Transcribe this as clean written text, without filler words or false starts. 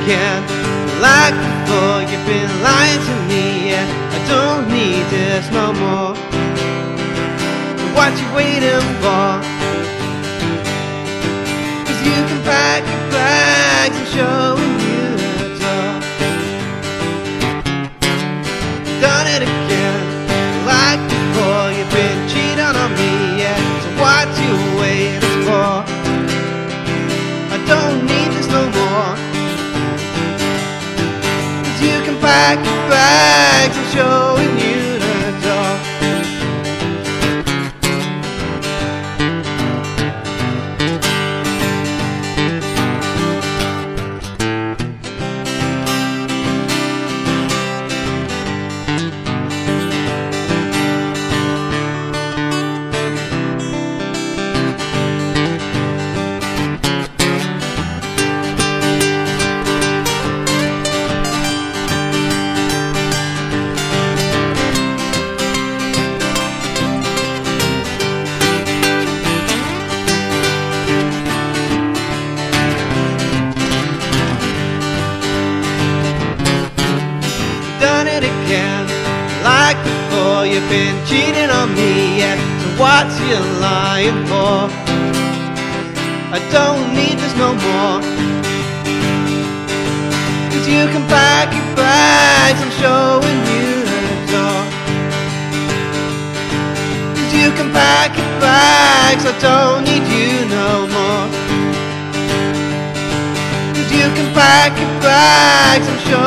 again. Like before, you've been lying to me, yeah. I don't need this no more. What you waiting for? 'Cause you can pack your bags and showing you the door. Done it again. Like before, you've been cheating on me, yeah. So what you waiting for? I don't need this no more. 'Cause you can pack your bags and showing you the door. Again, like before, you've been cheating on me, yeah. So what's you lying for? I don't need this no more. 'Cause you can pack your bags, I'm showing you the door. 'Cause you can pack your bags, I don't need you no more. 'Cause you can pack your bags, I'm showing